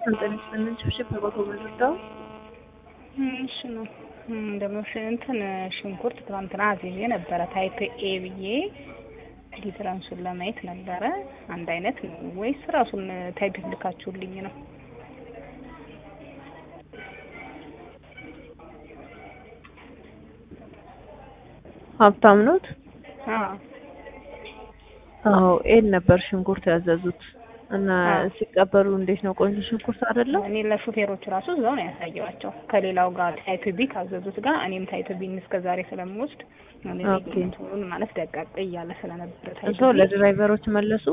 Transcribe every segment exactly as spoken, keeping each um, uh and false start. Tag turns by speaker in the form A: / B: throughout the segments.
A: አንተነሽ ምንጭሽ በቦታው ልርዳው
B: እሺ ነው እንደው እንትን ሽንኩርት ትናንትና አዝዤ ነበረ ታይፕ ኤ ብዬ ዲፍረንሱን ለማየት ነበረ። አንድ አይነት ነው ወይስ ራሱን ታይፕ ልካችሁልኝ ነው?
A: ሀብታም ኖት?
B: አዎ
A: አዎ ኤል ነበር ሽንኩርት ያዘዙት እና ሲቀበሉ እንዴት ነው? ቆንጆ ሽንኩርት አይደለም?
B: እኔ ለሹፌሮቹ ራሱ እዛው ነው ያሳየዋቸው ከሌላው ጋር ታይፕ ቢ ካዘዙት ጋር እኔም ታይፕ ቢ እስከዛሬ ስለምወስድ እንትኑን ማለት ደቃቅ እያለ ስለነበር ታይፕ
A: ቢ ለድራይቨሮች መለሱ?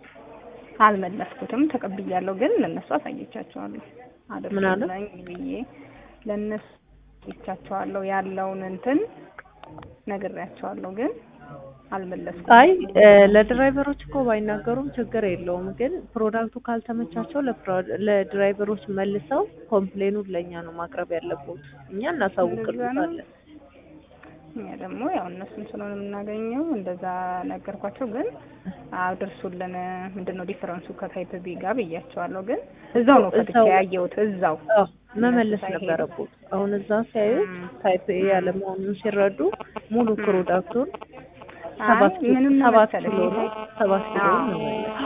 B: አልመለስኩትም ተቀብያለሁ፣ ግን ለነሱ አሳየቻቸዋለሁ። አደረኩልኝ ብዬ ለነሱ አሳየቻቸዋለሁ ያለውን እንትን ነግሬያቸዋለሁ፣ ግን አልመለስኩም።
A: አይ ለድራይቨሮች እኮ ባይናገሩም ችግር የለውም፣ ግን ፕሮዳክቱ ካልተመቻቸው ለድራይቨሮች መልሰው ኮምፕሌኑን ለኛ ነው ማቅረብ ያለበት። እኛ እናሳውቅልታለን። እኛ
B: ደግሞ ያው እነሱን ስለሆነ የምናገኘው እንደዛ ነገርኳቸው፣ ግን አድርሱልን ምንድነው ዲፈረንሱ ከታይፕ ቢ ጋር ብያቸዋለሁ። ግን እዛው ነው ፈትቼ ያየሁት፣ እዛው
A: መመለስ ነበረበት። አሁን እዛ ሲያዩት ታይፕ ኤ ያለ መሆኑን ሲረዱ ሙሉ ፕሮዳክቱን ሰባት
B: ምንም
A: ሰባት ኪሎ ነው ሰባት ኪሎ ነው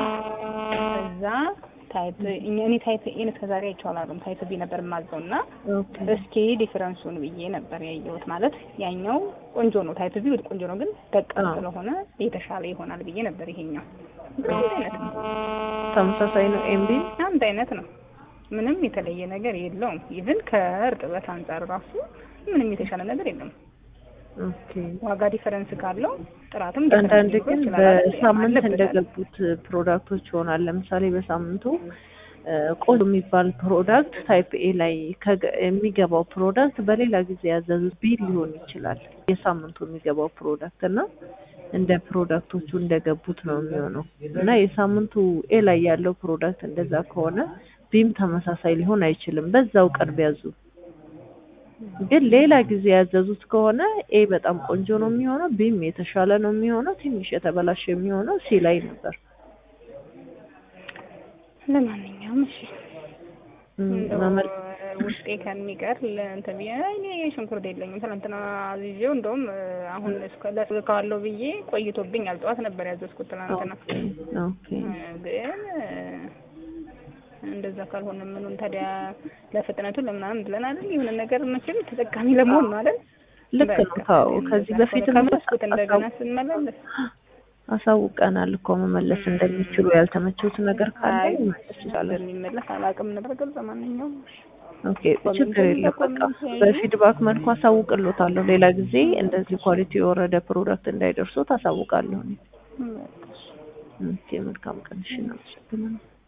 B: እዛ ታይፕ እኔ ታይፕ ኤ እስከዛሬ አይቼዋለሁ። ታይፕ ቢ ነበር የማዘውና እስኪ ዲፈረንሱን ብዬ ነበር ያየሁት። ማለት ያኛው ቆንጆ ነው ታይፕ ቢ ቆንጆ ነው፣ ግን ደቃቅ ስለሆነ የተሻለ ይሆናል ብዬ ነበር። ይሄኛው አንድ አይነት ነው፣
A: ተመሳሳይ ነው። ኤምቢ
B: አንድ አይነት ነው፣ ምንም የተለየ ነገር የለውም። ኢቭን ከእርጥበት አንፃር ራሱ ምንም የተሻለ ነገር የለም።
A: ኦኬ
B: ዋጋ ዲፈረንስ ካለው ጥራትም
A: አንዳንድ ግን በሳምንት እንደገቡት ፕሮዳክቶች ይሆናል። ለምሳሌ በሳምንቱ ቆንጆ የሚባል ፕሮዳክት ታይፕ ኤ ላይ የሚገባው ፕሮዳክት በሌላ ጊዜ ያዘዙት ቢ ሊሆን ይችላል። የሳምንቱ የሚገባው ፕሮዳክት እና እንደ ፕሮዳክቶቹ እንደገቡት ነው የሚሆነው። እና የሳምንቱ ኤ ላይ ያለው ፕሮዳክት እንደዛ ከሆነ ቢም ተመሳሳይ ሊሆን አይችልም። በዛው ቀን ቢያዙ ግን ሌላ ጊዜ ያዘዙት ከሆነ ኤ በጣም ቆንጆ ነው የሚሆነው፣ ቢም የተሻለ ነው የሚሆነው፣ ትንሽ የተበላሸ የሚሆነው ሲ ላይ ነበር።
B: ለማንኛውም እሺ እንደው ውስጤ ከሚቀር ለእንትን እኔ ሽንኩርት የለኝም። ትናንትና አዝዤው እንደውም አሁን ለስልካለሁ ብዬ ቆይቶብኛል። ጠዋት ነበር ያዘዝኩት ትናንትና።
A: ኦኬ
B: ግን እንደዛ ካልሆነ ምኑን ታዲያ ለፍጥነቱ ለምናምን ብለን አይደል የሆነ ነገር መቼም ተጠቃሚ ለመሆን ማለት
A: ልክ ነው። ታው ከዚህ በፊትም
B: መስኩት እንደገና ስንመለስ
A: አሳውቀናል እኮ መመለስ እንደሚችሉ። ያልተመቸውት ነገር ካለ መመለስ ይችላል።
B: እንደሚመለስ አላውቅም ነበር፣ ግን ለማንኛውም
A: ኦኬ ችግር የለም። በቃ በፊድባክ መልኩ አሳውቅልዎታለሁ። ሌላ ጊዜ እንደዚህ ኳሊቲ የወረደ ፕሮዳክት እንዳይደርሱ ታሳውቃለሁ። ኦኬ መልካም ቀን። እሺ ነው።